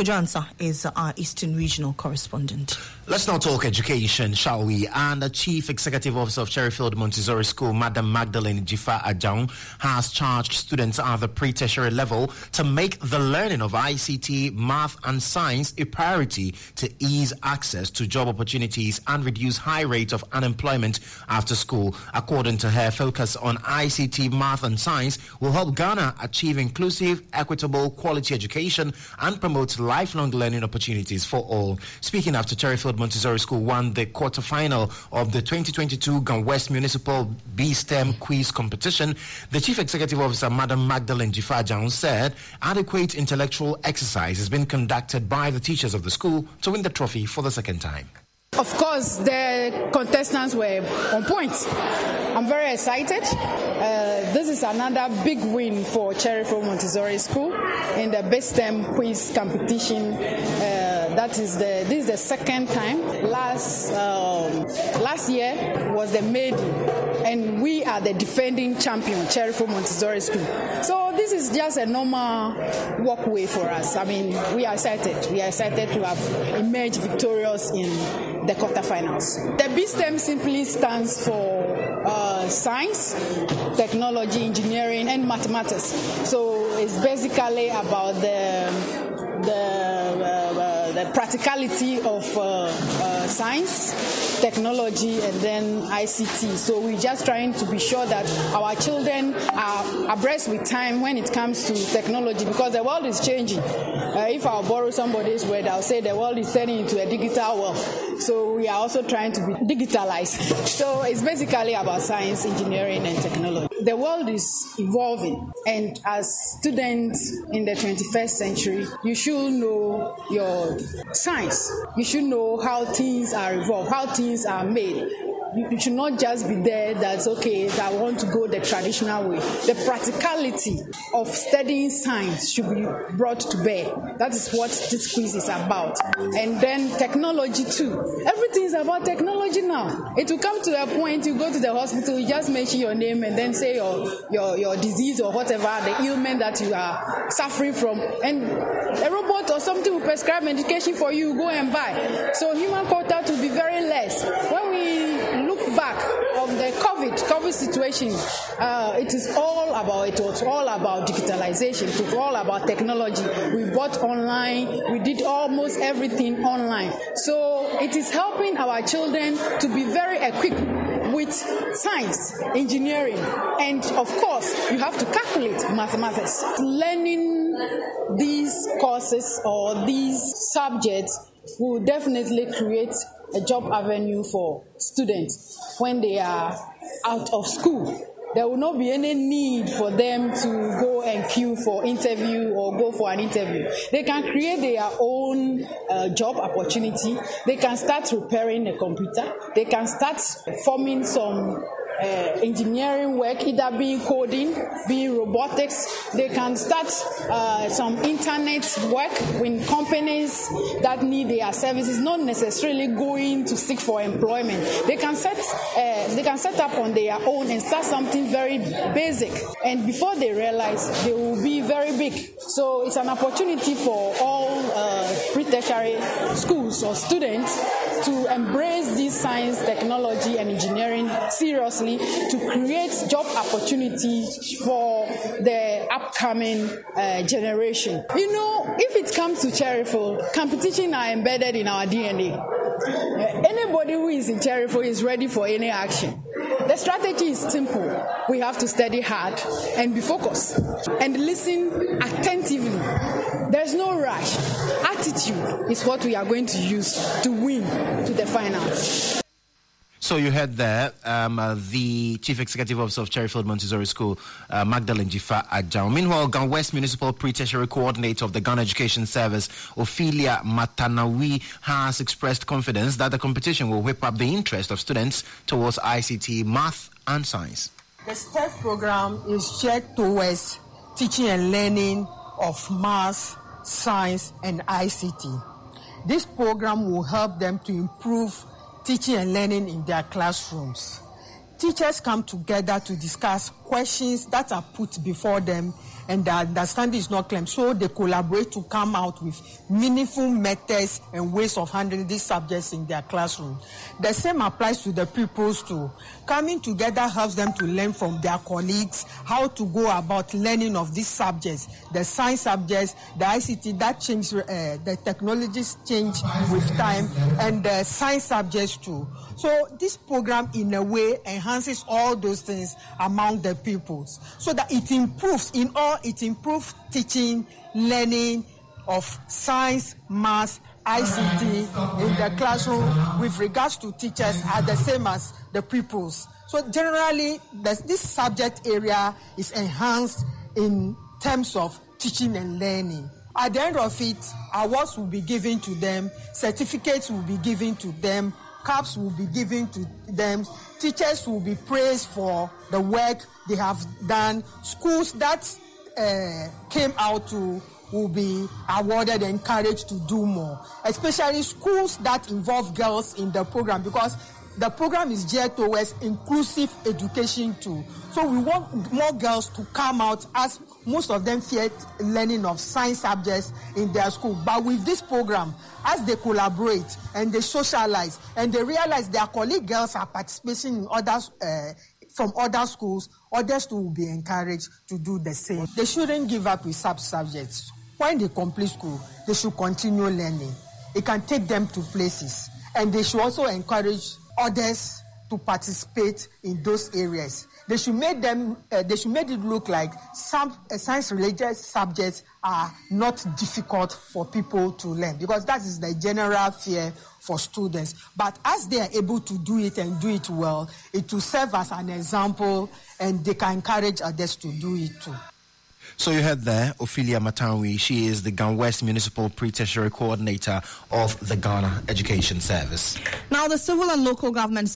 Kojansa is our Eastern Regional correspondent. Let's now talk education, shall we? And the Chief Executive Officer of Cherryfield Montessori School, Madam Magdalene Jifa Ajahn, has charged students at the pre-tertiary level to make the learning of ICT, math and science a priority to ease access to job opportunities and reduce high rate of unemployment after school. According to her, focus on ICT, math and science will help Ghana achieve inclusive, equitable, quality education and promote lifelong learning opportunities for all. Speaking after Cherryfield Montessori School won the quarterfinal of the 2022 Ghana West Municipal B-STEM quiz competition, the Chief Executive Officer, Madam Magdalene Jifa Ajahn, said adequate intellectual exercise has been conducted by the teachers of the school to win the trophy for the second time. Of course, the contestants were on point. I'm very excited. This is another big win for Cherryfield Montessori School in the B-STEM quiz competition. This is the second time. Last year was the maiden, and we are the defending champion, Cherryfield Montessori School. So this is just a normal walkway for us. I mean, we are excited. We are excited to have emerged victorious in the quarterfinals. The B-STEM simply stands for science, technology, engineering, and mathematics. So it's basically about the practicality of science, technology, and then ICT. So we're just trying to be sure that our children are abreast with time when it comes to technology, because the world is changing. If I borrow somebody's word, I'll say the world is turning into a digital world. So we are also trying to be digitalized. So it's basically about science, engineering, and technology. The world is evolving, and as students in the 21st century, you should know your science. You should know how things are evolved, how things are made. You should not just be there that's okay, that I want to go the traditional way. The practicality of studying science should be brought to bear. That is what this quiz is about. And then technology too. Everything is about technology now. It will come to a point you go to the hospital, you just mention your name and then say your disease or whatever, the ailment that you are suffering from. And a robot or something will prescribe medication for you, go and buy. So human contact will be very less. When we look back of the COVID situation, it was all about digitalization. It was all about technology. We bought online. We did almost everything online. So it is helping our children to be very equipped with science, engineering, and of course, you have to calculate mathematics. Learning these courses or these subjects will definitely create a job avenue for students when they are out of school. There will not be any need for them to go and queue for interview or go for an interview. They can create their own job opportunity. They can start repairing a computer. They can start forming some engineering work, either being coding, being robotics. They can start some internet work with companies that need their services, not necessarily going to seek for employment. They can set up on their own and start something very basic. And before they realize, they will be very big. So it's an opportunity for all pre-tertiary schools or students to embrace this science, technology, and engineering seriously to create job opportunities for the upcoming generation. You know, if it comes to Cherryfield, competition are embedded in our DNA. Anybody who is in Cherryfield is ready for any action. The strategy is simple. We have to study hard and be focused and listen attentively. There's no rush. Attitude is what we are going to use to win to the finals. So you heard there the Chief Executive Officer of Cherryfield Montessori School, Magdalene Jifa Ajahn. Meanwhile, Ghana West Municipal Pre-Tertiary Coordinator of the Ghana Education Service, Ophelia Matanawi, has expressed confidence that the competition will whip up the interest of students towards ICT, math and science. The STEP program is geared towards teaching and learning of math, science and ICT. This program will help them to improve teaching and learning in their classrooms. Teachers come together to discuss questions that are put before them and the understanding is not clear. So they collaborate to come out with meaningful methods and ways of handling these subjects in their classroom. The same applies to the pupils too. Coming together helps them to learn from their colleagues how to go about learning of these subjects. The science subjects, the ICT, that change, the technologies change with time, and the science subjects too. So this program in a way enhances all those things among the pupils so that it improves teaching, learning of science, math, ICT in the classroom with regards to teachers are the same as the pupils. So generally, this subject area is enhanced in terms of teaching and learning. At the end of it, awards will be given to them, certificates will be given to them, caps will be given to them, teachers will be praised for the work they have done, schools that came out to will be awarded and encouraged to do more, especially schools that involve girls in the program, because the program is geared towards inclusive education too. So we want more girls to come out, as most of them fear learning of science subjects in their school. But with this program, as they collaborate and they socialize and they realize their colleague girls are participating in others from other schools, others too will be encouraged to do the same. They shouldn't give up with sub-subjects. When they complete school, they should continue learning. It can take them to places. And they should also encourage others to participate in those areas. They should make it look like some science-related subjects are not difficult for people to learn, because that is the general fear for students. But as they are able to do it and do it well, it will serve as an example, and they can encourage others to do it too. So you heard there Ophelia Matanwi. She is the Ghana West Municipal Pre-Tertiary Coordinator of the Ghana Education Service. Now, the civil and local government